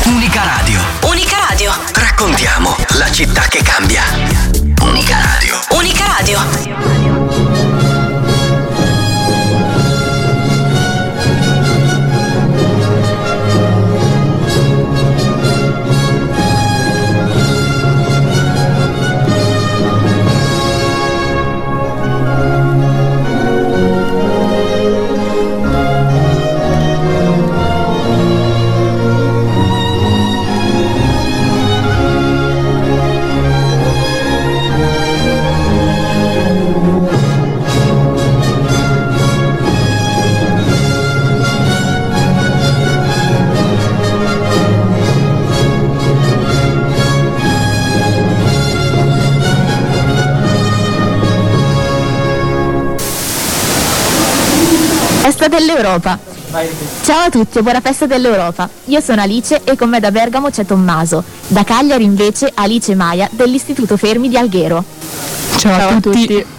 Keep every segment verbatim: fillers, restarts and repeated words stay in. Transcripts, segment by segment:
Unica Radio. Unica Radio. Raccontiamo la città che cambia. Unica Radio. Unica Radio. Festa dell'Europa. Ciao a tutti e buona festa dell'Europa. Io sono Alice e con me da Bergamo c'è Tommaso. Da Cagliari invece Alice Maia dell'Istituto Fermi di Alghero. Ciao, Ciao a tutti. tutti.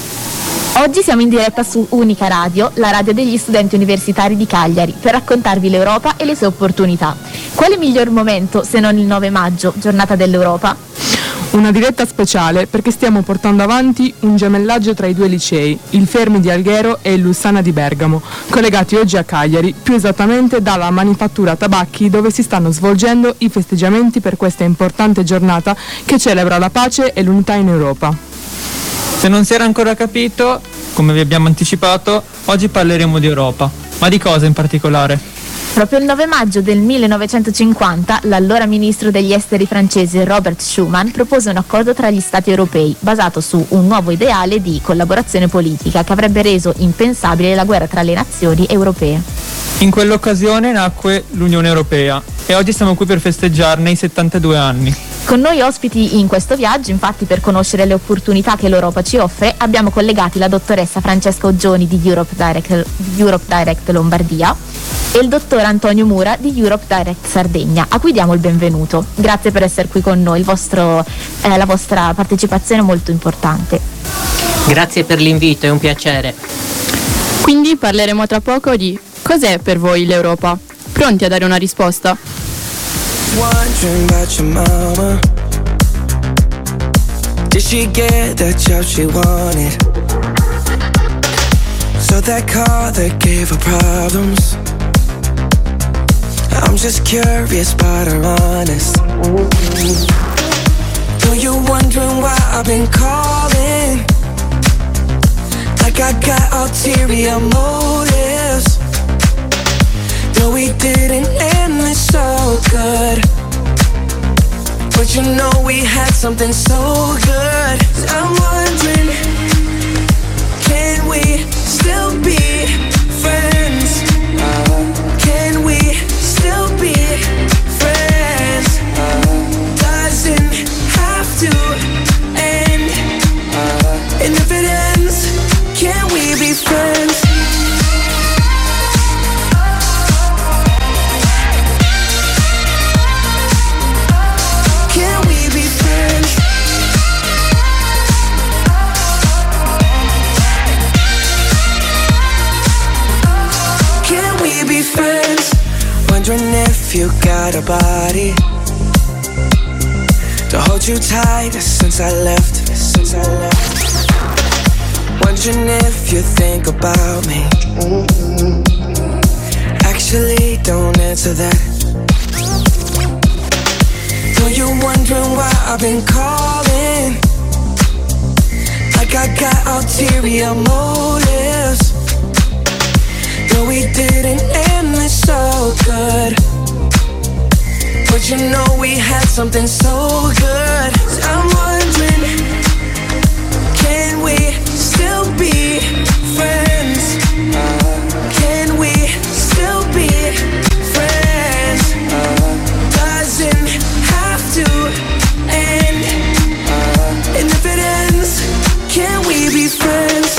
Oggi siamo in diretta su Unica Radio, la radio degli studenti universitari di Cagliari, per raccontarvi l'Europa e le sue opportunità. Quale miglior momento se non il nove maggio, giornata dell'Europa? Una diretta speciale perché stiamo portando avanti un gemellaggio tra i due licei, il Fermi di Alghero e il Lussana di Bergamo, collegati oggi a Cagliari, più esattamente dalla Manifattura Tabacchi, dove si stanno svolgendo i festeggiamenti per questa importante giornata che celebra la pace e l'unità in Europa. Se non si era ancora capito, come vi abbiamo anticipato, oggi parleremo di Europa. Ma di cosa in particolare? Proprio il nove maggio del millenovecentocinquanta, l'allora ministro degli esteri francese Robert Schuman propose un accordo tra gli stati europei, basato su un nuovo ideale di collaborazione politica che avrebbe reso impensabile la guerra tra le nazioni europee. In quell'occasione nacque l'Unione Europea e oggi siamo qui per festeggiarne i settantadue anni. Con noi ospiti in questo viaggio, infatti, per conoscere le opportunità che l'Europa ci offre, abbiamo collegati la dottoressa Francesca Oggioni di Europe Direct, Europe Direct Lombardia e il dottor Antonio Mura di Europe Direct Sardegna, a cui diamo il benvenuto. Grazie per essere qui con noi, il vostro, eh, la vostra partecipazione è molto importante. Grazie per l'invito, è un piacere. Quindi parleremo tra poco di cos'è per voi l'Europa. Pronti a dare una risposta? Wondering about your mama. Did she get that job she wanted? So that car that gave her problems. I'm just curious but I'm honest. Though you're wondering why I've been calling, like I got ulterior motives. Though we didn't end this so good, but you know we had something so good. I'm wondering, can we still be friends? Can we still be friends? Doesn't have to end. And if it ends, can we be friends? Friends, wondering if you got a body to hold you tight since I left, since I left. Wondering if you think about me. Actually, don't answer that. Though you're wondering why I've been calling, like I got ulterior motives. No, we didn't end this so good, but you know we had something so good. I'm wondering, can we still be friends? Can we still be friends? Doesn't have to end. And if it ends, can we be friends?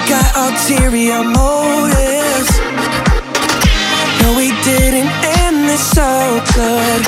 got ulterior motives. No, we didn't end this so good,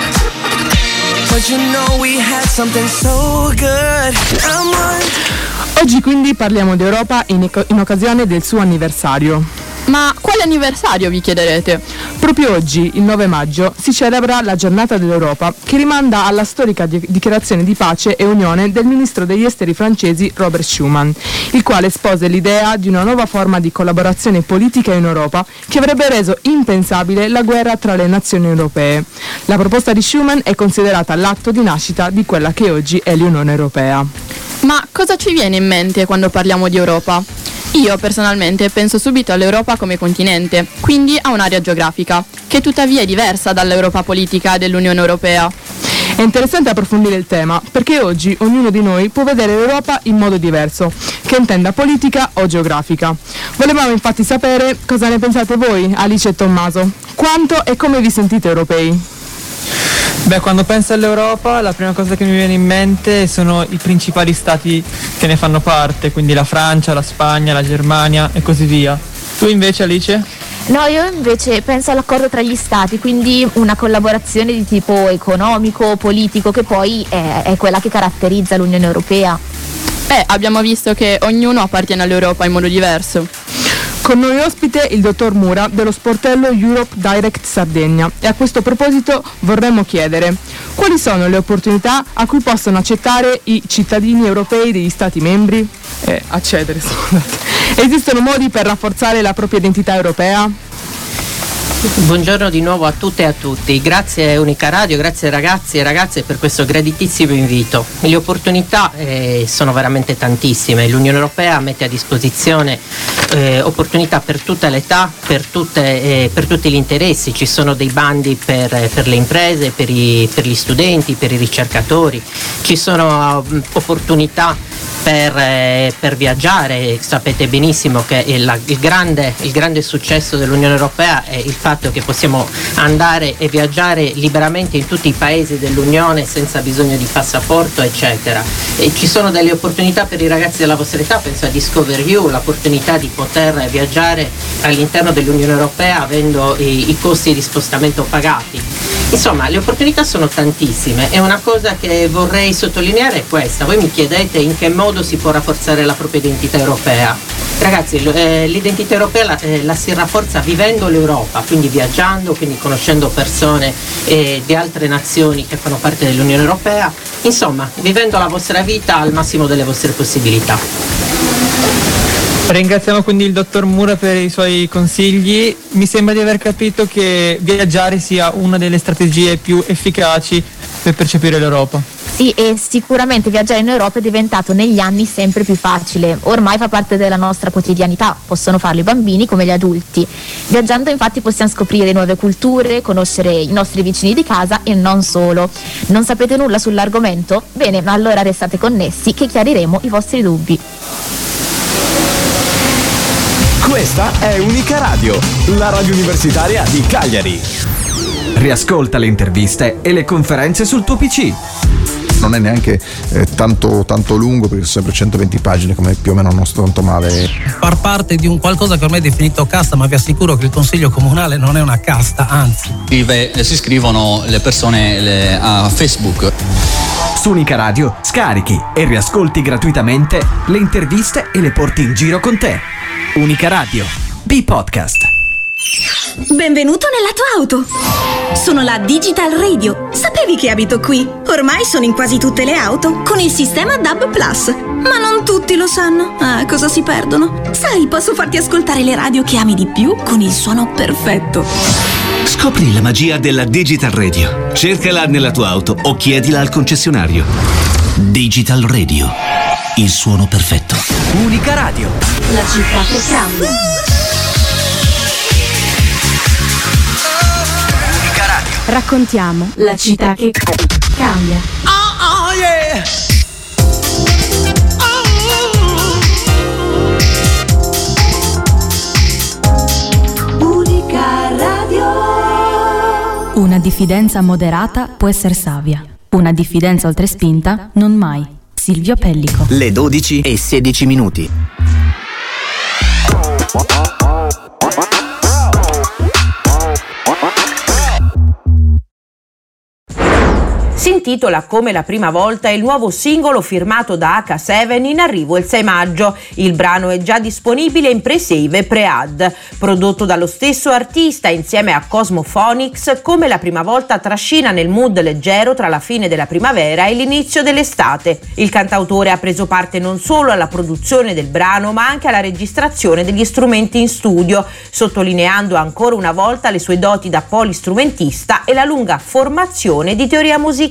but you know we had something so good. I'm on. Oggi quindi parliamo di Europa in, in occasione del suo anniversario. Ma quale anniversario, vi chiederete? Proprio oggi, il nove maggio, si celebra la giornata dell'Europa, che rimanda alla storica di- dichiarazione di pace e unione del ministro degli esteri francesi Robert Schuman, il quale espose l'idea di una nuova forma di collaborazione politica in Europa che avrebbe reso impensabile la guerra tra le nazioni europee. La proposta di Schuman è considerata l'atto di nascita di quella che oggi è l'Unione Europea. Ma cosa ci viene in mente quando parliamo di Europa? Io personalmente penso subito all'Europa come continente, quindi a un'area geografica, che tuttavia è diversa dall'Europa politica dell'Unione Europea. È interessante approfondire il tema, perché oggi ognuno di noi può vedere l'Europa in modo diverso, che intenda politica o geografica. Volevamo infatti sapere cosa ne pensate voi, Alice e Tommaso. Quanto e come vi sentite europei? Beh, quando penso all'Europa, la prima cosa che mi viene in mente sono i principali stati che ne fanno parte, quindi la Francia, la Spagna, la Germania e così via. Tu invece, Alice? No, io invece penso all'accordo tra gli stati, quindi una collaborazione di tipo economico, politico, che poi è, è quella che caratterizza l'Unione Europea. Beh, abbiamo visto che ognuno appartiene all'Europa in modo diverso. Con noi ospite il dottor Mura dello sportello Europe Direct Sardegna, e a questo proposito vorremmo chiedere quali sono le opportunità a cui possono accettare i cittadini europei degli stati membri? Eh, accedere, scusate. Esistono modi per rafforzare la propria identità europea? Buongiorno di nuovo a tutte e a tutti, grazie Unica Radio, grazie ragazzi e ragazze per questo graditissimo invito. Le opportunità eh, sono veramente tantissime, l'Unione Europea mette a disposizione eh, opportunità per tutta l'età, per, tutte, eh, per tutti gli interessi, ci sono dei bandi per, eh, per le imprese, per, i, per gli studenti, per i ricercatori, ci sono uh, opportunità Per, eh, per viaggiare. Sapete benissimo che il, il, grande, il grande successo dell'Unione Europea è il fatto che possiamo andare e viaggiare liberamente in tutti i paesi dell'Unione senza bisogno di passaporto, eccetera. E ci sono delle opportunità per i ragazzi della vostra età, penso a Discover You, l'opportunità di poter viaggiare all'interno dell'Unione Europea avendo i, i costi di spostamento pagati. Insomma, le opportunità sono tantissime e una cosa che vorrei sottolineare è questa. Voi mi chiedete in che modo si può rafforzare la propria identità europea. Ragazzi, eh, l'identità europea la, eh, la si rafforza vivendo l'Europa, quindi viaggiando, quindi conoscendo persone eh, di altre nazioni che fanno parte dell'Unione Europea, insomma, vivendo la vostra vita al massimo delle vostre possibilità. Ringraziamo quindi il dottor Mura per i suoi consigli. Mi sembra di aver capito che viaggiare sia una delle strategie più efficaci per percepire l'Europa. Sì, e sicuramente viaggiare in Europa è diventato negli anni sempre più facile. Ormai fa parte della nostra quotidianità, possono farlo i bambini come gli adulti. Viaggiando infatti possiamo scoprire nuove culture, conoscere i nostri vicini di casa e non solo. Non sapete nulla sull'argomento? Bene, ma allora restate connessi che chiariremo i vostri dubbi. Questa è Unica Radio, la radio universitaria di Cagliari. Riascolta le interviste e le conferenze sul tuo P C. Non è neanche eh, tanto, tanto lungo, perché sono sempre centoventi pagine, come più o meno non sto tanto male. Far parte di un qualcosa che ormai è definito casta, ma vi assicuro che il Consiglio Comunale non è una casta, anzi. Si iscrivono le persone le, a Facebook. Su Unica Radio scarichi e riascolti gratuitamente le interviste e le porti in giro con te. Unica Radio, B-Podcast. Benvenuto nella tua auto. Sono la Digital Radio. Sapevi che abito qui? Ormai sono in quasi tutte le auto con il sistema D A B Plus. Ma non tutti lo sanno. Ah, cosa si perdono? Sai, posso farti ascoltare le radio che ami di più con il suono perfetto. Scopri la magia della Digital Radio. Cercala nella tua auto o chiedila al concessionario. Digital Radio. Il suono perfetto. Unica Radio. La città che cambia. Unica Radio. Raccontiamo la città che cambia. Oh, oh yeah. Unica Radio. Una diffidenza moderata può essere savia. Una diffidenza oltre spinta non mai. Silvio Pellico. Le dodici e sedici minuti. Si intitola Come la prima volta, il nuovo singolo firmato da acca sette in arrivo il sei maggio. Il brano è già disponibile in pre-save e pre-ad. Prodotto dallo stesso artista insieme a Cosmophonics, Come la prima volta trascina nel mood leggero tra la fine della primavera e l'inizio dell'estate. Il cantautore ha preso parte non solo alla produzione del brano ma anche alla registrazione degli strumenti in studio, sottolineando ancora una volta le sue doti da polistrumentista e la lunga formazione di teoria musicale.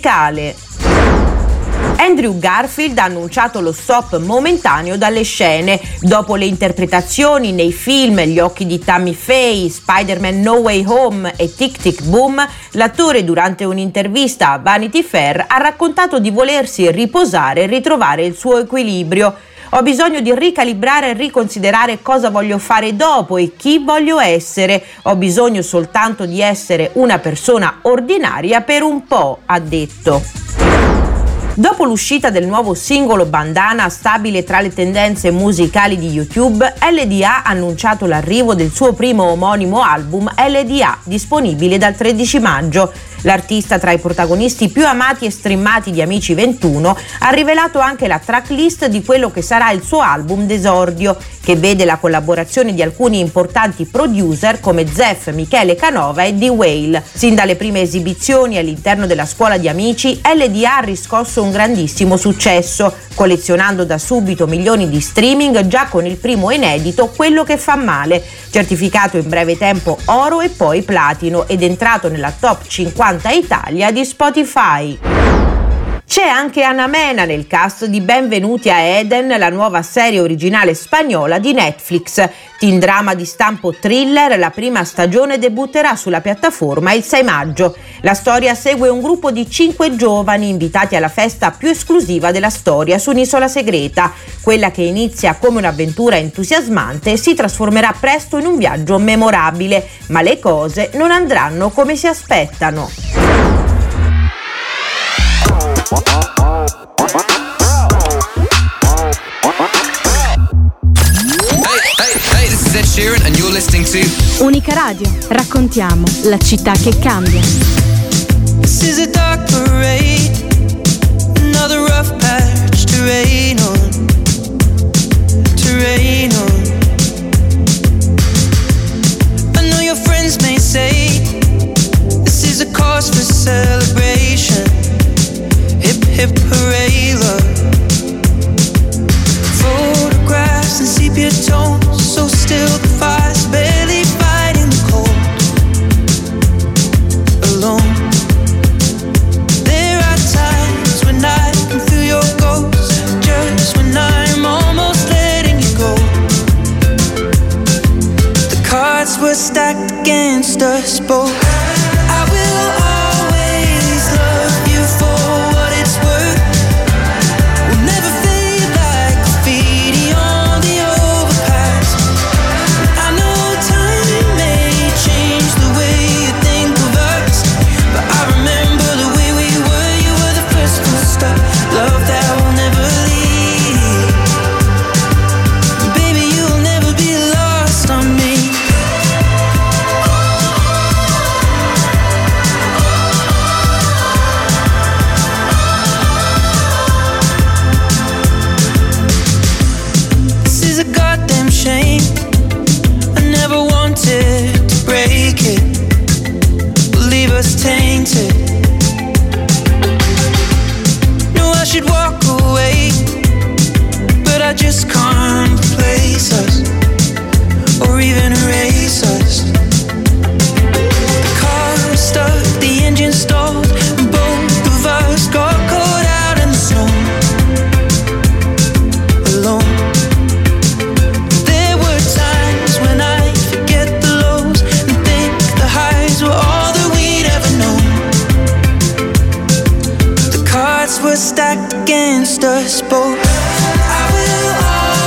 Andrew Garfield ha annunciato lo stop momentaneo dalle scene. Dopo le interpretazioni nei film Gli occhi di Tammy Faye, Spider-Man No Way Home e Tic Tic Boom, l'attore durante un'intervista a Vanity Fair ha raccontato di volersi riposare e ritrovare il suo equilibrio. Ho bisogno di ricalibrare e riconsiderare cosa voglio fare dopo e chi voglio essere. Ho bisogno soltanto di essere una persona ordinaria per un po', ha detto. Dopo l'uscita del nuovo singolo Bandana, stabile tra le tendenze musicali di YouTube, L D A ha annunciato l'arrivo del suo primo omonimo album L D A, disponibile dal tredici maggio. L'artista, tra i protagonisti più amati e streamati di Amici ventuno, ha rivelato anche la tracklist di quello che sarà il suo album d'esordio, che vede la collaborazione di alcuni importanti producer come Zef, Michele Canova e D-Wale. Sin dalle prime esibizioni all'interno della scuola di Amici, L D A ha riscosso un grandissimo successo, collezionando da subito milioni di streaming già con il primo inedito Quello che fa male, certificato in breve tempo oro e poi platino ed entrato nella top cinquanta Italia di Spotify. C'è anche Ana Mena nel cast di Benvenuti a Eden, la nuova serie originale spagnola di Netflix. Teen drama di stampo thriller, la prima stagione debutterà sulla piattaforma il sei maggio. La storia segue un gruppo di cinque giovani invitati alla festa più esclusiva della storia su un'isola segreta. Quella che inizia come un'avventura entusiasmante si trasformerà presto in un viaggio memorabile, ma le cose non andranno come si aspettano. Ed Sheeran and you're listening to Unica Radio, raccontiamo la città che cambia. This is a dark parade, another rough patch to rain on, to rain on. I know your friends may say this is a cause for celebration. Hip hip hooray, love. Photographs and sepia tones, so still the fire's barely fighting the cold. Alone. There are times when I can feel your ghost, just when I'm almost letting you go. The cards were stacked against us both. I will always love you for what it's worth. We'll never fade like graffiti on the overpass. I know time may change the way you think of us, but I remember the way we were. You were the first to stop. Love that will never leave. Baby, you'll never be lost on me. This is a goddamn shame. I never wanted to break it, leave us tainted. No, I should walk away, but I just can't replace us or even erase us. The car was stuck, the engine stalled, and both of us got caught out in the snow. Alone. There were times when I forget the lows and think the highs were all that we'd ever known. The cards were stacked against us both. I will always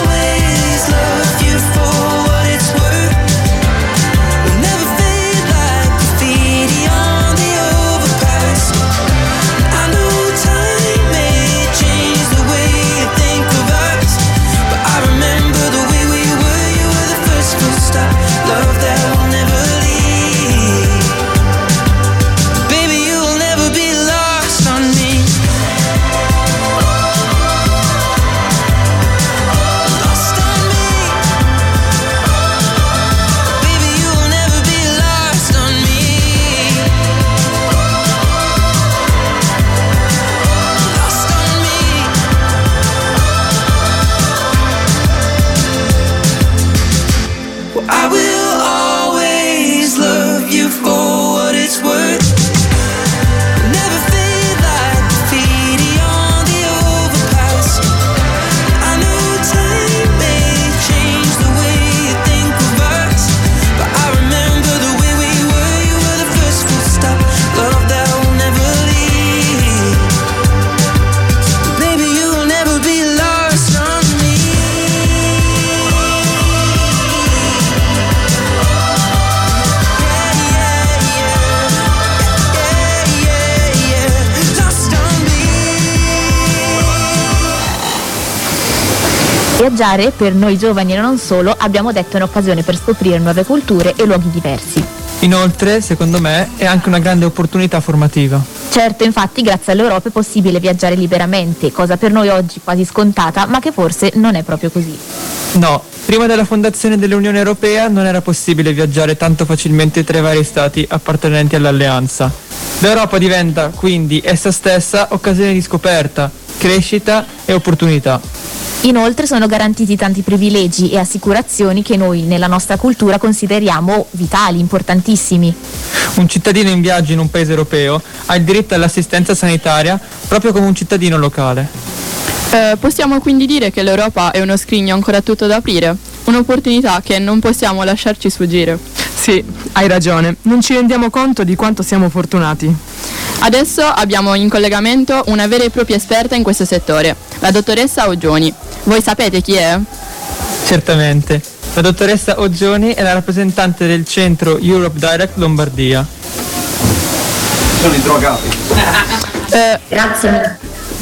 Viaggiare per noi giovani e non solo, abbiamo detto, è un'occasione per scoprire nuove culture e luoghi diversi. Inoltre, secondo me, è anche una grande opportunità formativa. Certo, infatti, grazie all'Europa è possibile viaggiare liberamente, cosa per noi oggi quasi scontata, ma che forse non è proprio così. No, prima della fondazione dell'Unione Europea non era possibile viaggiare tanto facilmente tra i vari stati appartenenti all'alleanza. L'Europa diventa quindi essa stessa occasione di scoperta, crescita e opportunità. Inoltre sono garantiti tanti privilegi e assicurazioni che noi nella nostra cultura consideriamo vitali, importantissimi. Un cittadino in viaggio in un paese europeo ha il diritto all'assistenza sanitaria proprio come un cittadino locale. Eh, possiamo quindi dire che l'Europa è uno scrigno ancora tutto da aprire, un'opportunità che non possiamo lasciarci sfuggire. Sì, hai ragione, non ci rendiamo conto di quanto siamo fortunati. Adesso abbiamo in collegamento una vera e propria esperta in questo settore, la dottoressa Oggioni. Voi sapete chi è? Certamente. La dottoressa Oggioni è la rappresentante del centro Europe Direct Lombardia. Sono i drogati. Eh, Grazie.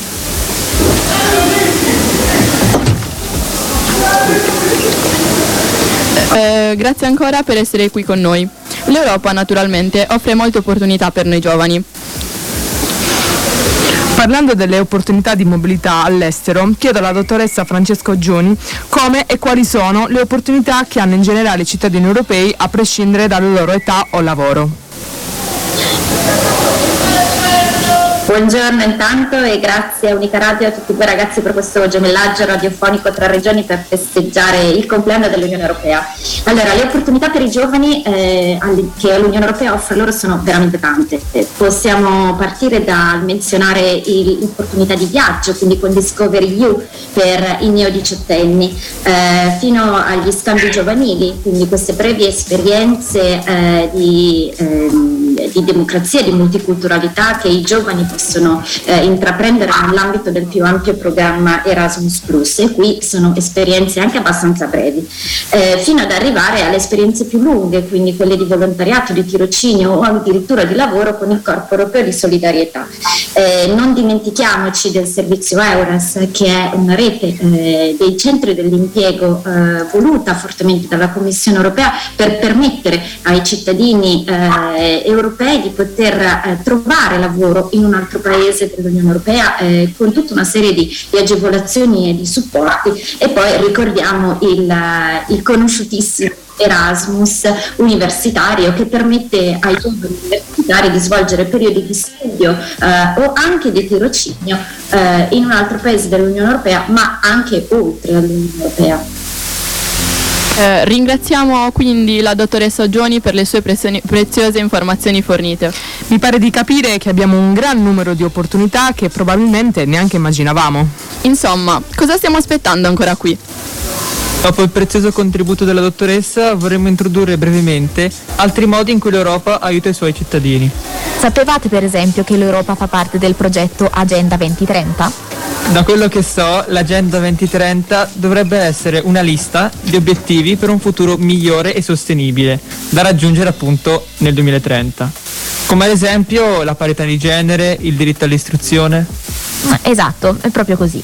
Eh, grazie ancora per essere qui con noi. L'Europa naturalmente offre molte opportunità per noi giovani. Parlando delle opportunità di mobilità all'estero, chiedo alla dottoressa Francesca Oggioni come e quali sono le opportunità che hanno in generale i cittadini europei a prescindere dalla loro età o lavoro. Buongiorno intanto e grazie a Unica Radio e a tutti voi ragazzi per questo gemellaggio radiofonico tra regioni per festeggiare il compleanno dell'Unione Europea. Allora, le opportunità per i giovani eh, che l'Unione Europea offre loro sono veramente tante. Eh, possiamo partire dal menzionare il, l'opportunità di viaggio, quindi con Discovery You per i neodiciottenni, eh, fino agli scambi giovanili, quindi queste brevi esperienze eh, di, eh, di democrazia e di multiculturalità che i giovani possono eh, intraprendere nell'ambito del più ampio programma Erasmus Plus, e qui sono esperienze anche abbastanza brevi, eh, fino ad arrivare alle esperienze più lunghe, quindi quelle di volontariato, di tirocinio o addirittura di lavoro con il Corpo Europeo di Solidarietà. Eh, non dimentichiamoci del servizio EURES, che è una rete eh, dei centri dell'impiego eh, voluta fortemente dalla Commissione Europea per permettere ai cittadini eh, europei di poter eh, trovare lavoro in un altro paese dell'Unione Europea eh, con tutta una serie di, di agevolazioni e di supporti. E poi ricordiamo il, il conosciutissimo Erasmus universitario, che permette ai giovani universitari di svolgere periodi di studio eh, o anche di tirocinio eh, in un altro paese dell'Unione Europea, ma anche oltre all'Unione Europea. Eh, ringraziamo quindi la dottoressa Oggioni per le sue presioni, preziose informazioni fornite. Mi pare di capire che abbiamo un gran numero di opportunità che probabilmente neanche immaginavamo. Insomma, cosa stiamo aspettando ancora qui? Dopo il prezioso contributo della dottoressa, vorremmo introdurre brevemente altri modi in cui l'Europa aiuta i suoi cittadini. Sapevate per esempio che l'Europa fa parte del progetto Agenda duemilatrenta? Da quello che so, l'Agenda duemilatrenta dovrebbe essere una lista di obiettivi per un futuro migliore e sostenibile, da raggiungere appunto nel duemilatrenta. Come ad esempio la parità di genere, il diritto all'istruzione. Esatto, è proprio così.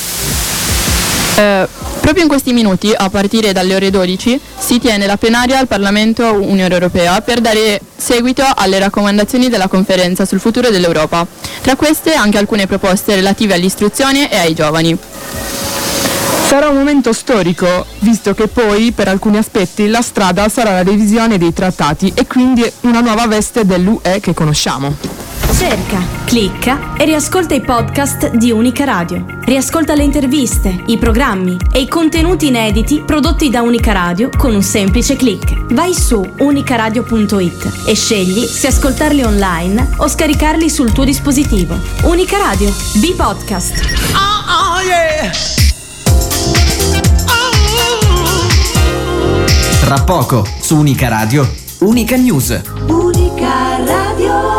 Eh, proprio in questi minuti, a partire dalle ore dodici, si tiene la plenaria al Parlamento Unione Europea per dare seguito alle raccomandazioni della conferenza sul futuro dell'Europa. Tra queste anche alcune proposte relative all'istruzione e ai giovani. Sarà un momento storico, visto che poi, per alcuni aspetti, la strada sarà la revisione dei trattati e quindi una nuova veste dell'U E che conosciamo. Cerca, clicca e riascolta i podcast di Unica Radio. Riascolta le interviste, i programmi e i contenuti inediti prodotti da Unica Radio con un semplice click. Vai su unicaradio punto it e scegli se ascoltarli online o scaricarli sul tuo dispositivo. Unica Radio, B-Podcast. Oh, oh yeah! Tra poco, su Unica Radio, Unica News. Unica Radio.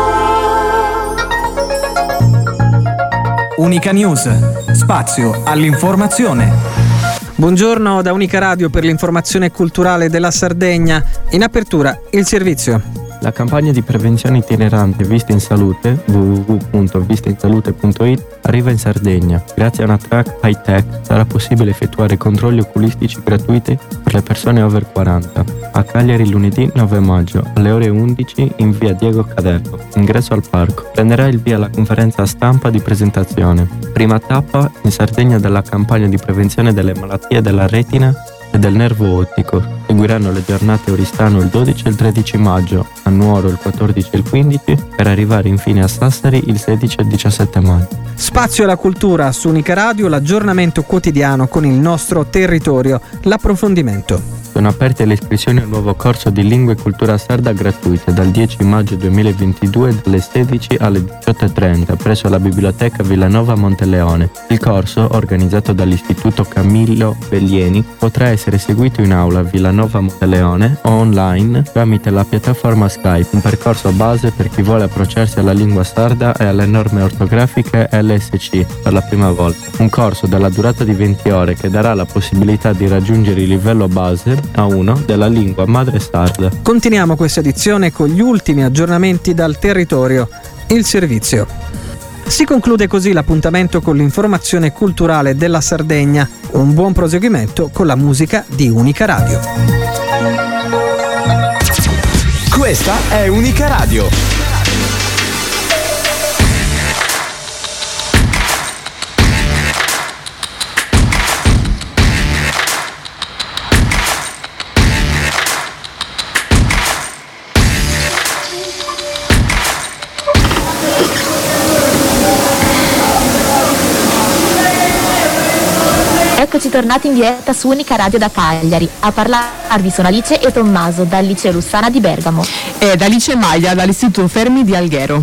Unica News, spazio all'informazione. Buongiorno da Unica Radio per l'informazione culturale della Sardegna. In apertura il servizio. La campagna di prevenzione itinerante Vista in Salute, w w w punto vista in salute punto i t, arriva in Sardegna. Grazie a una track high-tech sarà possibile effettuare controlli oculistici gratuiti per le persone over quaranta. A Cagliari lunedì nove maggio alle ore undici in via Diego Cadello, ingresso al parco. Prenderà il via la conferenza stampa di presentazione. Prima tappa in Sardegna della campagna di prevenzione delle malattie della retina e del nervo ottico. Seguiranno le giornate a Oristano il dodici e il tredici maggio, a Nuoro il quattordici e il quindici, per arrivare infine a Sassari il sedici e il diciassette maggio. Spazio alla cultura su Unica Radio, l'aggiornamento quotidiano con il nostro territorio, l'approfondimento. Sono aperte le iscrizioni al nuovo corso di lingua e cultura sarda gratuite dal dieci maggio duemilaventidue dalle sedici alle diciotto e trenta presso la biblioteca Villanova Monteleone. Il corso, organizzato dall'Istituto Camillo Bellieni, potrà essere seguito in aula a Villanova Monteleone o online tramite la piattaforma Skype, un percorso base per chi vuole approcciarsi alla lingua sarda e alle norme ortografiche L S C per la prima volta. Un corso dalla durata di venti ore che darà la possibilità di raggiungere il livello base A uno della lingua madre sarda. Continuiamo questa edizione con gli ultimi aggiornamenti dal territorio. Il servizio. Si conclude così l'appuntamento con l'informazione culturale della Sardegna. Un buon proseguimento con la musica di Unica Radio. Questa è Unica Radio. Eccoci tornati in diretta su Unica Radio da Cagliari. A parlarvi sono Alice e Tommaso dal liceo Lussana di Bergamo. Ed Alice Maglia dall'Istituto Fermi di Alghero.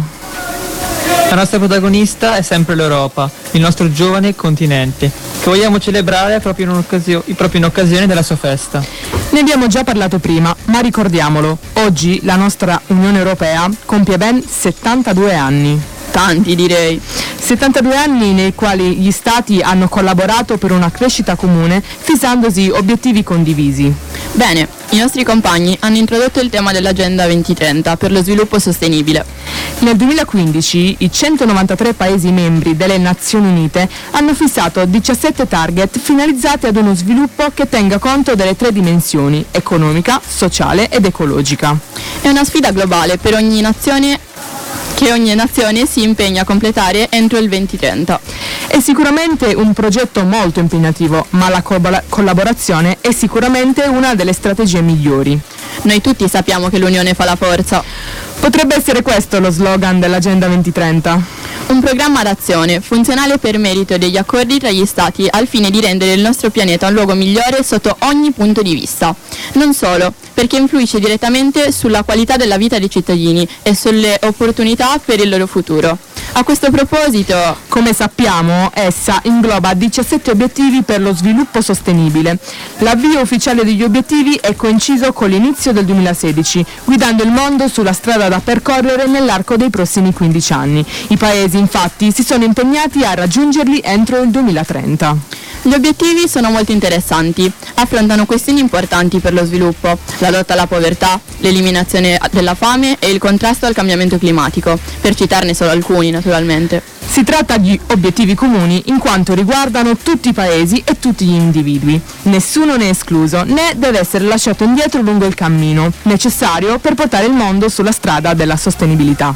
La nostra protagonista è sempre l'Europa, il nostro giovane continente, che vogliamo celebrare proprio in, occasio- proprio in occasione della sua festa. Ne abbiamo già parlato prima, ma ricordiamolo, oggi la nostra Unione Europea compie ben settantadue anni. Tanti, direi. settantadue anni nei quali gli Stati hanno collaborato per una crescita comune, fissandosi obiettivi condivisi. Bene, i nostri compagni hanno introdotto il tema dell'Agenda duemilatrenta per lo sviluppo sostenibile. Nel duemilaquindici i centonovantatré Paesi membri delle Nazioni Unite hanno fissato diciassette target finalizzati ad uno sviluppo che tenga conto delle tre dimensioni: economica, sociale ed ecologica. È una sfida globale per ogni nazione che ogni nazione si impegna a completare entro il duemilatrenta. È sicuramente un progetto molto impegnativo, ma la co- collaborazione è sicuramente una delle strategie migliori. Noi tutti sappiamo che l'unione fa la forza. Potrebbe essere questo lo slogan dell'Agenda duemilatrenta. Un programma d'azione funzionale per merito degli accordi tra gli Stati al fine di rendere il nostro pianeta un luogo migliore sotto ogni punto di vista. Non solo, perché influisce direttamente sulla qualità della vita dei cittadini e sulle opportunità per il loro futuro. A questo proposito, come sappiamo, essa ingloba diciassette obiettivi per lo sviluppo sostenibile. L'avvio ufficiale degli obiettivi è coinciso con l'inizio del duemilasedici, guidando il mondo sulla strada da percorrere nell'arco dei prossimi quindici anni. I Paesi, infatti, si sono impegnati a raggiungerli entro il duemilatrenta. Gli obiettivi sono molto interessanti, affrontano questioni importanti per lo sviluppo, la lotta alla povertà, l'eliminazione della fame e il contrasto al cambiamento climatico, per citarne solo alcuni naturalmente. Si tratta di obiettivi comuni in quanto riguardano tutti i paesi e tutti gli individui. Nessuno ne è escluso, né deve essere lasciato indietro lungo il cammino necessario per portare il mondo sulla strada della sostenibilità.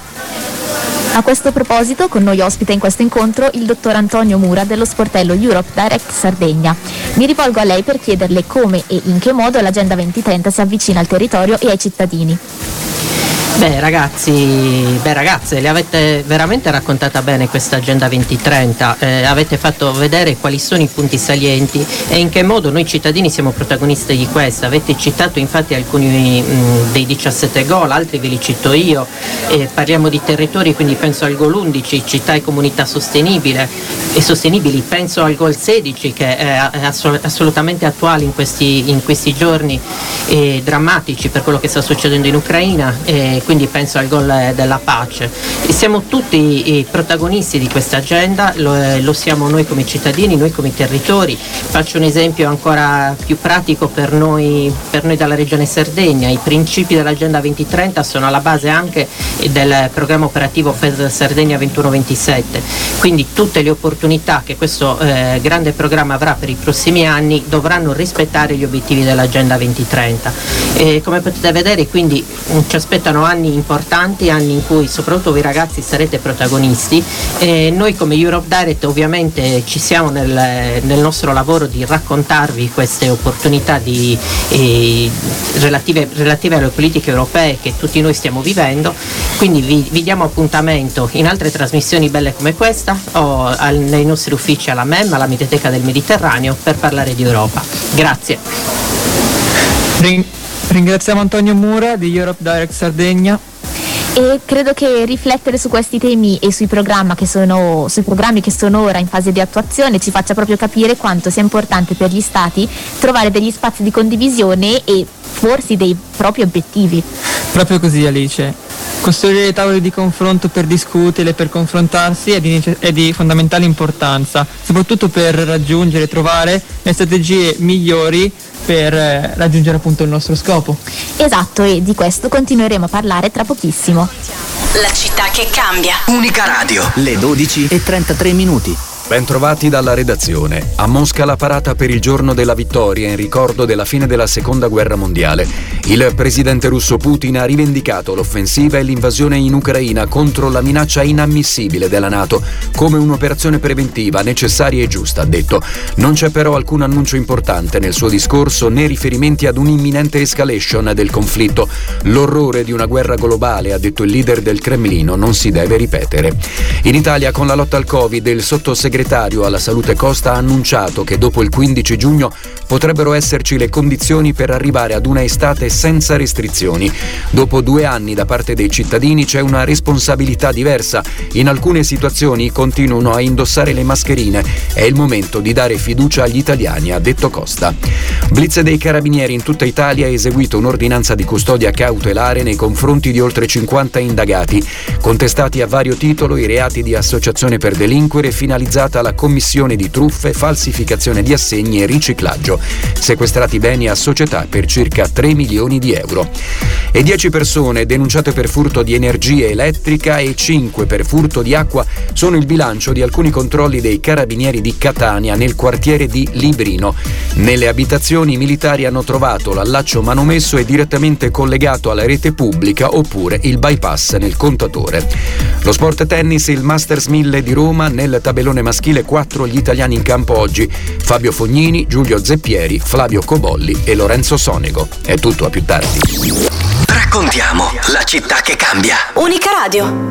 A questo proposito, con noi ospite in questo incontro il dottor Antonio Mura dello sportello Europe Direct Sardegna. Mi rivolgo a lei per chiederle come e in che modo l'Agenda duemilatrenta si avvicina al territorio e ai cittadini. Beh ragazzi, beh ragazze, le avete veramente raccontata bene questa Agenda duemilatrenta, eh, avete fatto vedere quali sono i punti salienti e in che modo noi cittadini siamo protagonisti di questa. Avete citato infatti alcuni mh, dei diciassette goal, altri ve li cito io, eh, parliamo di territori, quindi penso al goal undici, città e comunità sostenibile e sostenibili, penso al goal sedici che è, è assolutamente attuale in questi, in questi giorni, eh, drammatici per quello che sta succedendo in Ucraina, e quindi penso al gol della pace. E siamo tutti i protagonisti di questa agenda, lo, lo siamo noi come cittadini, noi come territori. Faccio un esempio ancora più pratico per noi, per noi dalla regione Sardegna. I principi dell'agenda duemilatrenta sono alla base anche del programma operativo F E S Sardegna ventuno ventisette, quindi tutte le opportunità che questo eh, grande programma avrà per i prossimi anni dovranno rispettare gli obiettivi dell'agenda duemilatrenta. E come potete vedere, quindi ci aspettano anni importanti, anni in cui soprattutto voi ragazzi sarete protagonisti, e noi come Europe Direct ovviamente ci siamo nel, nel nostro lavoro di raccontarvi queste opportunità di, eh, relative, relative alle politiche europee che tutti noi stiamo vivendo, quindi vi, vi diamo appuntamento in altre trasmissioni belle come questa o al, nei nostri uffici alla M E M, alla Mediateca del Mediterraneo, per parlare di Europa. Grazie. Ring- ringraziamo Antonio Mura di Europe Direct Sardegna. E credo che riflettere su questi temi e sui, programma che sono, sui programmi che sono ora in fase di attuazione ci faccia proprio capire quanto sia importante per gli Stati trovare degli spazi di condivisione e porsi dei propri obiettivi. Proprio così, Alice. Costruire tavoli di confronto per discutere, per confrontarsi è di, è di fondamentale importanza, soprattutto per raggiungere, trovare le strategie migliori per eh, raggiungere appunto il nostro scopo. Esatto, e di questo continueremo a parlare tra pochissimo. La città che cambia. Unica Radio. Le dodici e trentatré minuti. Bentrovati dalla redazione. A Mosca la parata per il giorno della vittoria in ricordo della fine della seconda guerra mondiale. Il presidente russo Putin ha rivendicato l'offensiva e l'invasione in Ucraina contro la minaccia inammissibile della NATO come un'operazione preventiva necessaria e giusta, ha detto. Non c'è però alcun annuncio importante nel suo discorso né riferimenti ad un'imminente escalation del conflitto. L'orrore di una guerra globale, ha detto il leader del Cremlino, non si deve ripetere. In Italia, con la lotta al Covid, il sottosegretario Il segretario alla salute Costa ha annunciato che dopo il quindici giugno potrebbero esserci le condizioni per arrivare ad una estate senza restrizioni. Dopo due anni da parte dei cittadini c'è una responsabilità diversa. In alcune situazioni continuano a indossare le mascherine. È il momento di dare fiducia agli italiani, ha detto Costa. Blitz dei carabinieri in tutta Italia ha eseguito un'ordinanza di custodia cautelare nei confronti di oltre cinquanta indagati, contestati a vario titolo i reati di associazione per delinquere finalizzata alla commissione di truffe, falsificazione di assegni e riciclaggio. Sequestrati beni a società per circa tre milioni di euro. E dieci persone denunciate per furto di energia elettrica e cinque per furto di acqua sono il bilancio di alcuni controlli dei carabinieri di Catania nel quartiere di Librino. Nelle abitazioni i militari hanno trovato l'allaccio manomesso e direttamente collegato alla rete pubblica oppure il bypass nel contatore. Lo sport tennis, il Masters mille di Roma, nel tabellone maschile quattro gli italiani in campo oggi: Fabio Fognini, Giulio Zeppieri, Flavio Cobolli e Lorenzo Sonego. È tutto, a più tardi. Raccontiamo la città che cambia. Unica Radio.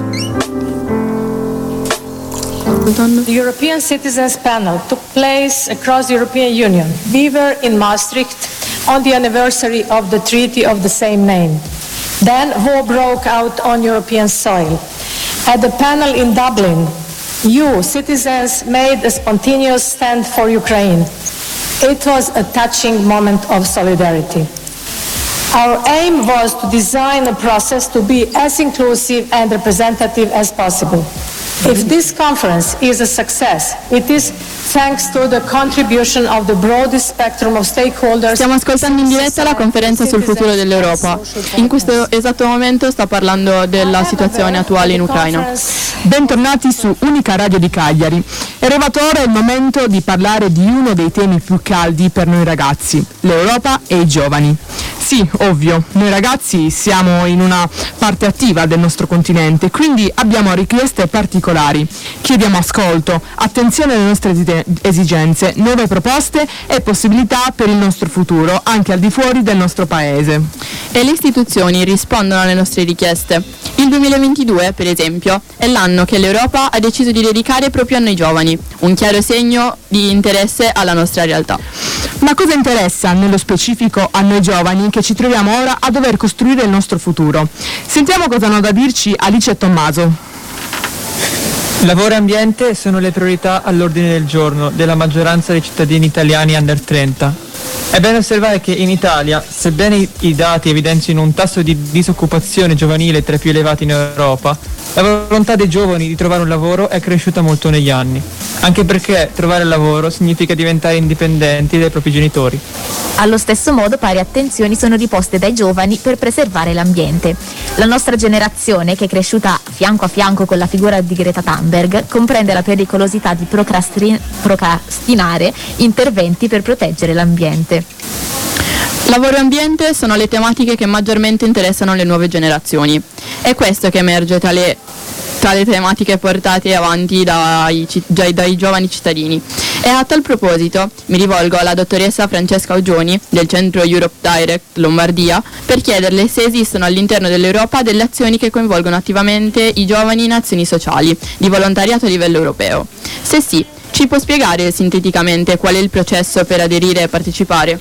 The European Citizens Panel took place across the European Union. We were in Maastricht on the anniversary of the treaty of the same name. Then war broke out on European soil. At the panel in Dublin, you, citizens, made a spontaneous stand for Ukraine. It was a touching moment of solidarity. Our aim was to design a process to be as inclusive and representative as possible. If this conference is a success, it is thanks to the contribution of the broadest spectrum of stakeholders. Stiamo ascoltando in diretta la conferenza sul futuro dell'Europa. In questo esatto momento sta parlando della situazione attuale in Ucraina. Bentornati su Unica Radio di Cagliari. È arrivato ora il momento di parlare di uno dei temi più caldi per noi ragazzi, l'Europa e i giovani. Sì, ovvio, noi ragazzi siamo in una parte attiva del nostro continente, quindi abbiamo richieste particolari. Chiediamo ascolto, attenzione alle nostre esigenze, nuove proposte e possibilità per il nostro futuro, anche al di fuori del nostro paese. E le istituzioni rispondono alle nostre richieste. Il duemilaventidue, per esempio, è l'anno che l'Europa ha deciso di dedicare proprio a noi giovani, un chiaro segno di interesse alla nostra realtà. Ma cosa interessa nello specifico a noi giovani che ci troviamo ora a dover costruire il nostro futuro? Sentiamo cosa hanno da dirci Alice e Tommaso. Lavoro e ambiente sono le priorità all'ordine del giorno della maggioranza dei cittadini italiani under trenta. È bene osservare che in Italia, sebbene i dati evidenziano un tasso di disoccupazione giovanile tra i più elevati in Europa, la volontà dei giovani di trovare un lavoro è cresciuta molto negli anni, anche perché trovare lavoro significa diventare indipendenti dai propri genitori. Allo stesso modo pari attenzioni sono riposte dai giovani per preservare l'ambiente. La nostra generazione, che è cresciuta fianco a fianco con la figura di Greta Thunberg, comprende la pericolosità di procrastri- procrastinare interventi per proteggere l'ambiente. Lavoro e ambiente sono le tematiche che maggiormente interessano le nuove generazioni. È questo che emerge tra le, tra le tematiche portate avanti dai, dai, dai giovani cittadini. E a tal proposito mi rivolgo alla dottoressa Francesca Oggioni del centro Europe Direct Lombardia per chiederle se esistono all'interno dell'Europa delle azioni che coinvolgono attivamente i giovani in azioni sociali di volontariato a livello europeo. Se sì, ci può spiegare sinteticamente qual è il processo per aderire e partecipare?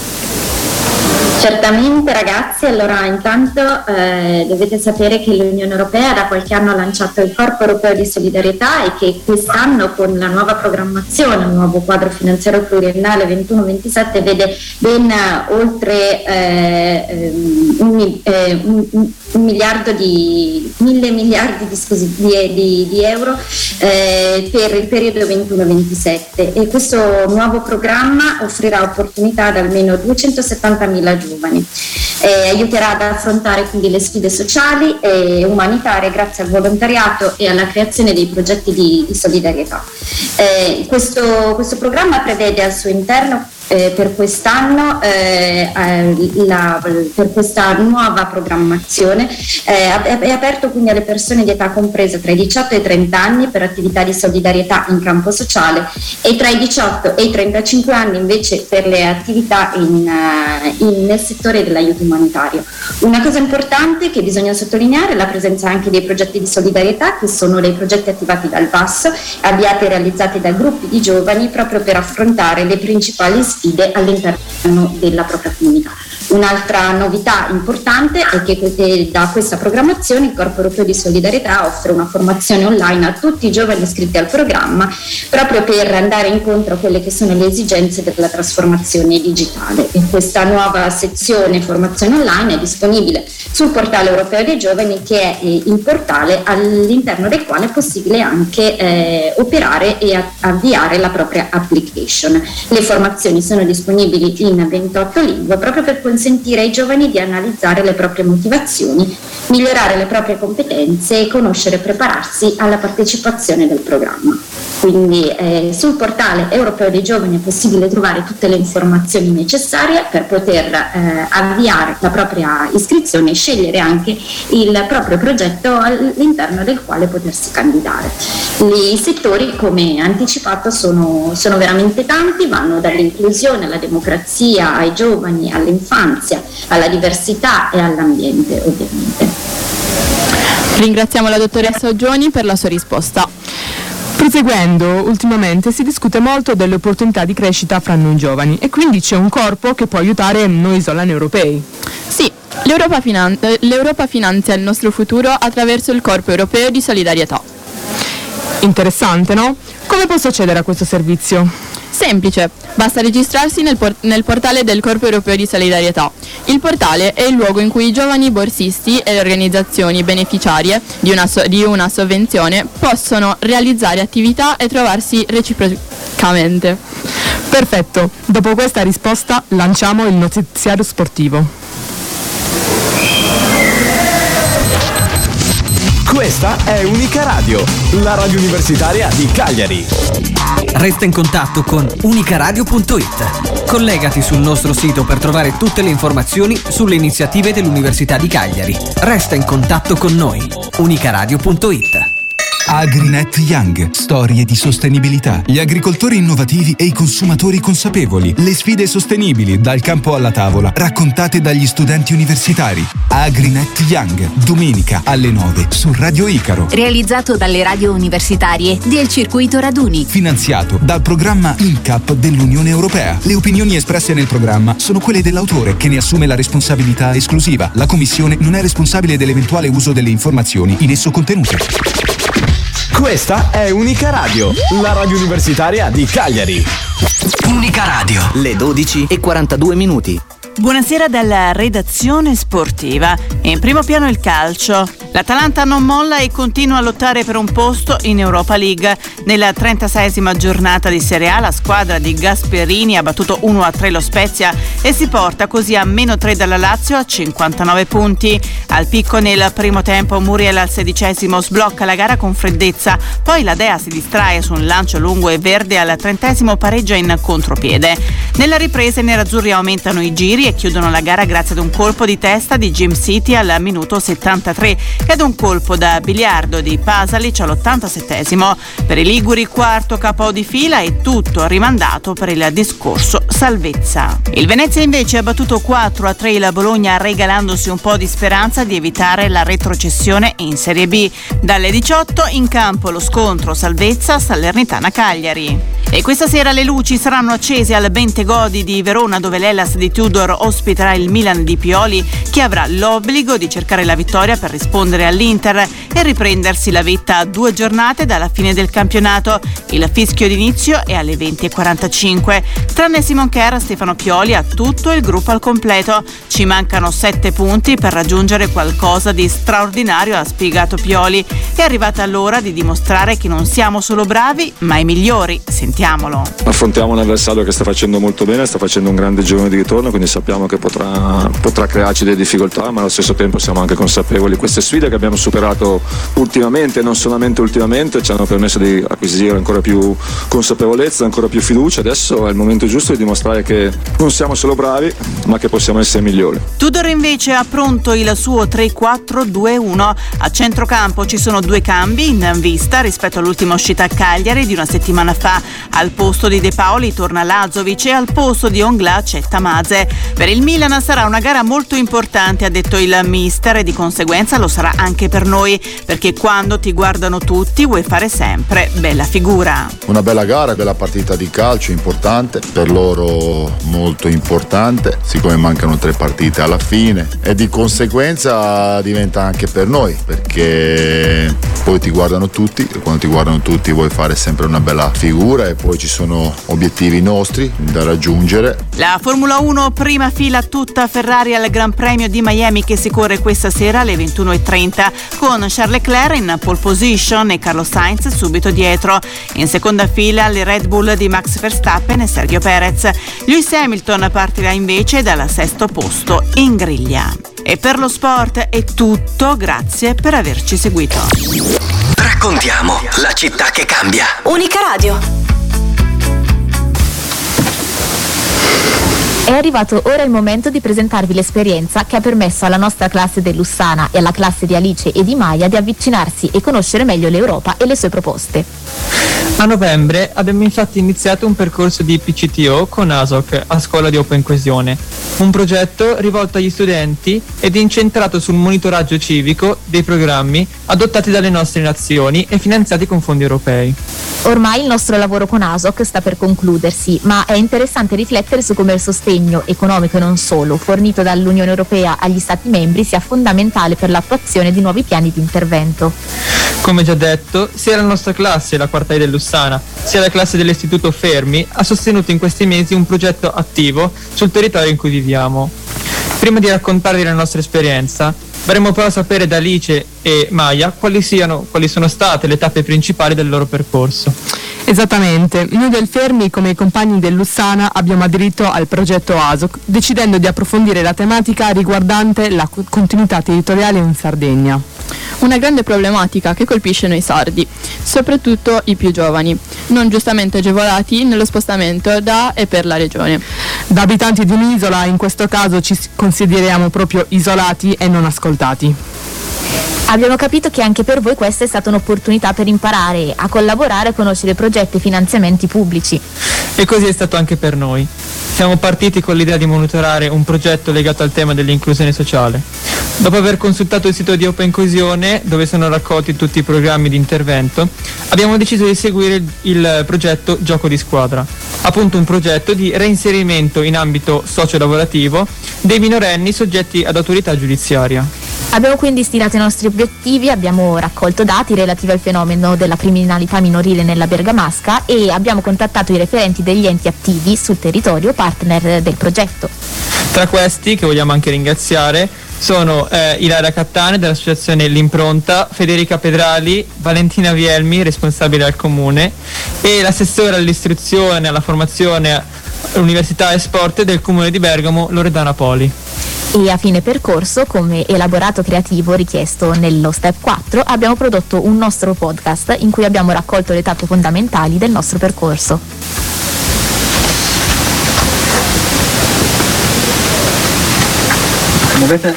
Certamente ragazzi, allora intanto eh, dovete sapere che l'Unione Europea da qualche anno ha lanciato il Corpo Europeo di Solidarietà e che quest'anno con la nuova programmazione, il nuovo quadro finanziario pluriennale ventuno ventisette vede ben oltre eh, un, eh, un, un miliardo di mille miliardi di, scusi, di, di, di euro eh, per il periodo ventuno ventisette e questo nuovo programma offrirà opportunità ad almeno duecentosettantamila giovani. Eh, aiuterà ad affrontare quindi le sfide sociali e umanitarie grazie al volontariato e alla creazione dei progetti di, di solidarietà. Eh, questo, questo programma prevede al suo interno eh, per quest'anno eh, la, per questa nuova programmazione eh, è aperto quindi alle persone di età compresa tra i diciotto e i trenta anni per attività di solidarietà in campo sociale e tra i diciotto e i trentacinque anni invece per le attività in, in, nel settore dell'aiuto umanitario. Una cosa importante che bisogna sottolineare è la presenza anche dei progetti di solidarietà, che sono dei progetti attivati dal V A S, avviati e realizzati da gruppi di giovani proprio per affrontare le principali sfide all'interno della propria comunità. Un'altra novità importante è che da questa programmazione il Corpo Europeo di Solidarietà offre una formazione online a tutti i giovani iscritti al programma proprio per andare incontro a quelle che sono le esigenze della trasformazione digitale e questa nuova sezione formazione online è disponibile sul portale europeo dei giovani che è il portale all'interno del quale è possibile anche eh, operare e avviare la propria application. Le formazioni sono disponibili in ventotto lingue proprio per consentire ai giovani di analizzare le proprie motivazioni, migliorare le proprie competenze e conoscere e prepararsi alla partecipazione del programma. Quindi eh, sul portale europeo dei giovani è possibile trovare tutte le informazioni necessarie per poter eh, avviare la propria iscrizione e scegliere anche il proprio progetto all'interno del quale potersi candidare. I settori, come anticipato, sono, sono veramente tanti, vanno dall'inclusione alla democrazia, ai giovani, all'infanzia, alla diversità e all'ambiente ovviamente. Ringraziamo la dottoressa Oggioni per la sua risposta. Proseguendo, ultimamente si discute molto delle opportunità di crescita fra noi giovani e quindi c'è un corpo che può aiutare noi isolani europei. Sì, l'Europa, finan- l'Europa finanzia il nostro futuro attraverso il Corpo Europeo di Solidarietà. Interessante, no? Come posso accedere a questo servizio? Semplice, basta registrarsi nel, por- nel portale del Corpo Europeo di Solidarietà. Il portale è il luogo in cui i giovani borsisti e le organizzazioni beneficiarie di una, so- di una sovvenzione possono realizzare attività e trovarsi reciprocamente. Perfetto, dopo questa risposta lanciamo il notiziario sportivo. Questa è Unica Radio, la radio universitaria di Cagliari. Resta in contatto con unicaradio punto it. Collegati sul nostro sito per trovare tutte le informazioni sulle iniziative dell'Università di Cagliari. Resta in contatto con noi. unicaradio punto it. Agrinet Young. Storie di sostenibilità. Gli agricoltori innovativi e i consumatori consapevoli. Le sfide sostenibili dal campo alla tavola, raccontate dagli studenti universitari. Agrinet Young. Domenica alle nove su Radio Icaro. Realizzato dalle radio universitarie del circuito Raduni. Finanziato dal programma I N C A P dell'Unione Europea. Le opinioni espresse nel programma sono quelle dell'autore, che ne assume la responsabilità esclusiva. La Commissione non è responsabile dell'eventuale uso delle informazioni in esso contenute. Questa è Unica Radio, la radio universitaria di Cagliari. Unica Radio, le dodici e quarantadue minuti. Buonasera dalla redazione sportiva. In primo piano il calcio. L'Atalanta non molla e continua a lottare per un posto in Europa League. Nella trentaseiesima giornata di Serie A la squadra di Gasperini ha battuto uno a tre lo Spezia e si porta così a meno tre dalla Lazio a cinquantanove punti. Al picco nel primo tempo Muriel al sedicesimo sblocca la gara con freddezza, poi la Dea si distrae su un lancio lungo e verde, al trentesimo pareggia in contropiede. Nella ripresa i nerazzurri aumentano i giri e chiudono la gara grazie ad un colpo di testa di Jim City al minuto settantatré e ad un colpo da biliardo di Pasalic all'ottantasettesimo. Per i liguri quarto K O di fila e tutto rimandato per il discorso salvezza. Il Venezia invece ha battuto quattro a tre il Bologna, regalandosi un po' di speranza di evitare la retrocessione in Serie B. Dalle diciotto in campo lo scontro salvezza Salernitana-Cagliari. E questa sera le luci saranno accese al Bentegodi di Verona, dove l'Hellas di Tudor ospiterà il Milan di Pioli, che avrà l'obbligo di cercare la vittoria per rispondere all'Inter e riprendersi la vetta a due giornate dalla fine del campionato. Il fischio d'inizio è alle venti e quarantacinque. Tranne Simon Kerr, Stefano Pioli ha tutto il gruppo al completo. Ci mancano sette punti per raggiungere qualcosa di straordinario, ha spiegato Pioli. È arrivata l'ora di dimostrare che non siamo solo bravi, ma i migliori. Sentiamolo. Affrontiamo un avversario che sta facendo molto bene, sta facendo un grande girone di ritorno, quindi sappiamo che potrà, potrà crearci delle difficoltà, ma allo stesso tempo siamo anche consapevoli. Queste sfide che abbiamo superato ultimamente, non solamente ultimamente, ci hanno permesso di acquisire ancora più consapevolezza, ancora più fiducia. Adesso è il momento giusto di dimostrare che non siamo solo bravi, ma che possiamo essere migliori. Tudor invece ha pronto il suo tre quattro due uno. A centrocampo ci sono due cambi in vista rispetto all'ultima uscita a Cagliari di una settimana fa. Al posto di De Paoli torna Lazovic e al posto di Ongla c'è Tamaze. Per il Milan sarà una gara molto importante, ha detto il mister, e di conseguenza lo sarà anche per noi, perché quando ti guardano tutti vuoi fare sempre bella figura. Una bella gara, bella partita di calcio importante, per loro molto importante, siccome mancano tre partite alla fine, e di conseguenza diventa anche per noi, perché poi ti guardano tutti e quando ti guardano tutti vuoi fare sempre una bella figura e poi ci sono obiettivi nostri da raggiungere. La Formula uno prima fila tutta Ferrari al Gran Premio di Miami, che si corre questa sera alle ventuno e trenta con Charles Leclerc in pole position e Carlos Sainz subito dietro. In seconda fila le Red Bull di Max Verstappen e Sergio Perez. Lewis Hamilton partirà invece dal sesto posto in griglia. E per lo sport è tutto, grazie per averci seguito. Raccontiamo la città che cambia. Unica Radio. È arrivato ora il momento di presentarvi l'esperienza che ha permesso alla nostra classe del Lussana e alla classe di Alice e di Maya di avvicinarsi e conoscere meglio l'Europa e le sue proposte. A novembre abbiamo infatti iniziato un percorso di P C T O con A S O C a Scuola di Open Coesione, un progetto rivolto agli studenti ed incentrato sul monitoraggio civico dei programmi adottati dalle nostre nazioni e finanziati con fondi europei. Ormai il nostro lavoro con A S O C sta per concludersi, ma è interessante riflettere su come il sostegno economico e non solo fornito dall'Unione Europea agli Stati membri sia fondamentale per l'attuazione di nuovi piani di intervento. Come già detto, sia la nostra classe, la quarta I del Lussana, sia la classe dell'Istituto Fermi ha sostenuto in questi mesi un progetto attivo sul territorio in cui viviamo. Prima di raccontarvi la nostra esperienza, vorremmo però sapere da Alice e Maya quali siano, quali sono state le tappe principali del loro percorso. Esattamente, noi del Fermi come i compagni del Lussana abbiamo aderito al progetto A S O C, decidendo di approfondire la tematica riguardante la continuità territoriale in Sardegna. Una grande problematica che colpisce noi sardi, soprattutto i più giovani, non giustamente agevolati nello spostamento da e per la regione. Da abitanti di un'isola, in questo caso ci consideriamo proprio isolati e non ascoltati. Abbiamo capito che anche per voi questa è stata un'opportunità per imparare a collaborare e conoscere progetti e finanziamenti pubblici. E così è stato anche per noi. Siamo partiti con l'idea di monitorare un progetto legato al tema dell'inclusione sociale. Dopo aver consultato il sito di Open Coesione, dove sono raccolti tutti i programmi di intervento, abbiamo deciso di seguire il progetto Gioco di Squadra, appunto un progetto di reinserimento in ambito socio-lavorativo dei minorenni soggetti ad autorità giudiziaria. Abbiamo quindi stilato i nostri obiettivi, abbiamo raccolto dati relativi al fenomeno della criminalità minorile nella Bergamasca e abbiamo contattato i referenti degli enti attivi sul territorio, partner del progetto. Tra questi, che vogliamo anche ringraziare, sono eh, Ilaria Cattane dell'associazione L'Impronta, Federica Pedrali, Valentina Vielmi, responsabile al comune, e l'assessore all'istruzione, alla formazione, all'università e sport del comune di Bergamo, Loredana Poli. E a fine percorso, come elaborato creativo richiesto nello step quattro, abbiamo prodotto un nostro podcast in cui abbiamo raccolto le tappe fondamentali del nostro percorso. Muovete?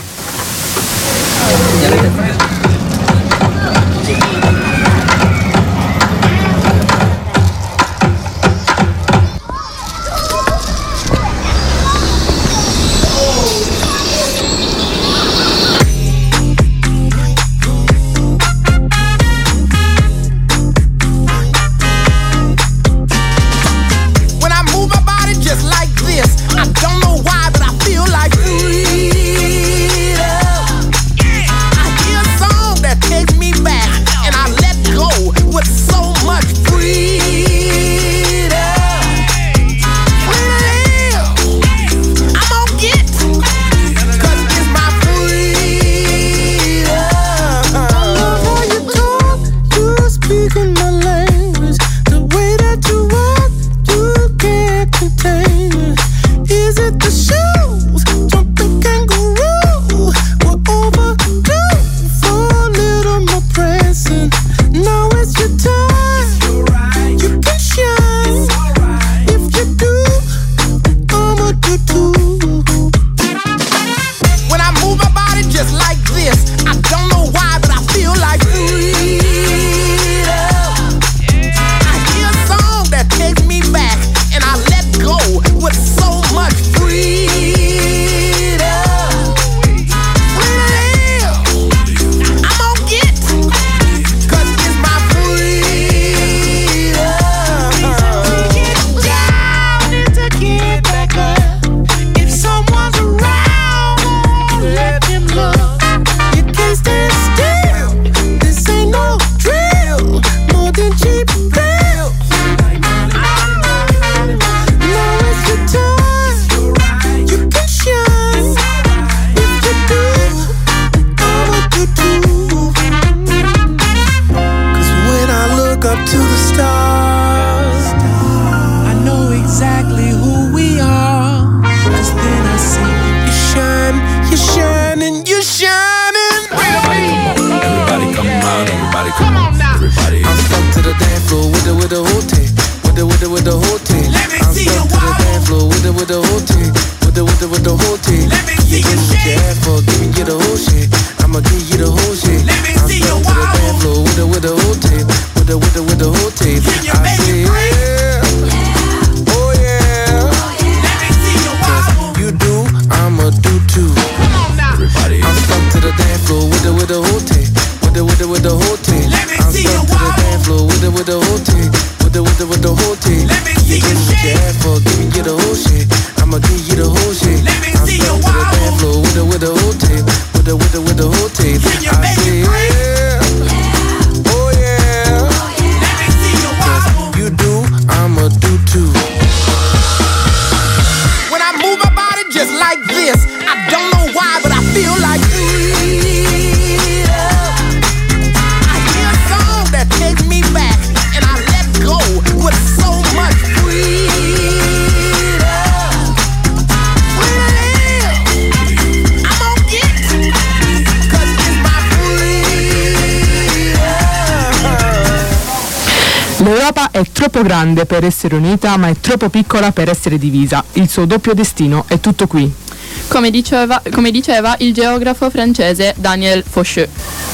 L'Europa è troppo grande per essere unita, ma è troppo piccola per essere divisa. Il suo doppio destino è tutto qui. Come diceva, come diceva il geografo francese Daniel Faucheux.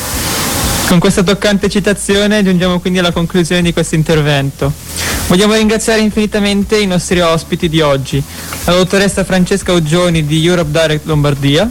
Con questa toccante citazione giungiamo quindi alla conclusione di questo intervento. Vogliamo ringraziare infinitamente i nostri ospiti di oggi, la dottoressa Francesca Oggioni di Europe Direct Lombardia.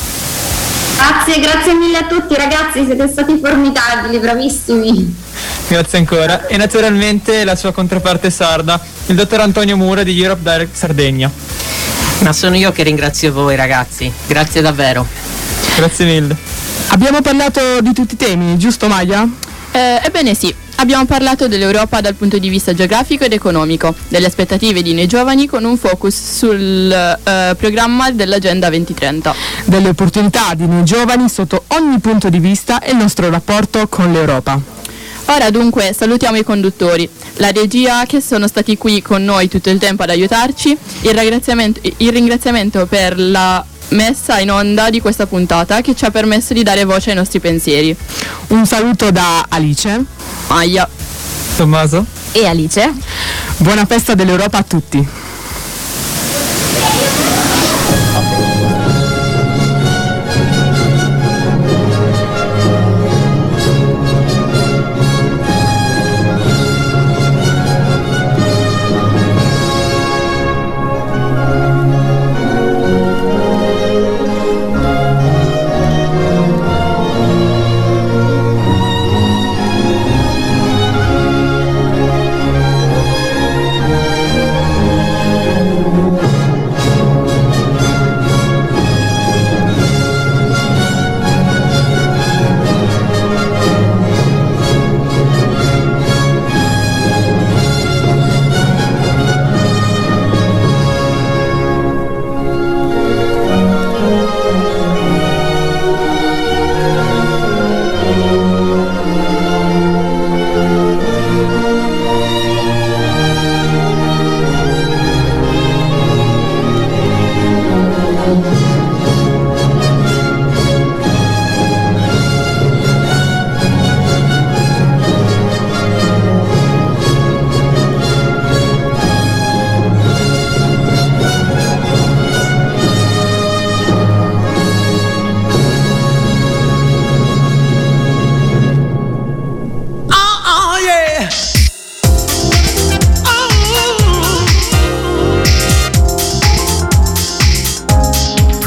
Grazie, grazie mille a tutti ragazzi, siete stati formidabili, bravissimi. Grazie ancora. E naturalmente la sua controparte sarda, il dottor Antonio Mura di Europe Direct Sardegna. Ma sono io che ringrazio voi ragazzi, grazie davvero. Grazie mille. Abbiamo parlato di tutti i temi, giusto Maya? Eh, ebbene sì, abbiamo parlato dell'Europa dal punto di vista geografico ed economico, delle aspettative di noi giovani con un focus sul eh, programma dell'Agenda duemilatrenta. Delle opportunità di noi giovani sotto ogni punto di vista e il nostro rapporto con l'Europa. Ora dunque salutiamo i conduttori, la regia che sono stati qui con noi tutto il tempo ad aiutarci, il ringraziamento, il ringraziamento per la messa in onda di questa puntata che ci ha permesso di dare voce ai nostri pensieri. Un saluto da Alice, Maya, Tommaso e Alice. Buona festa dell'Europa a tutti.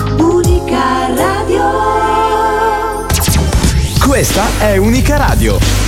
Questa è Unica Radio,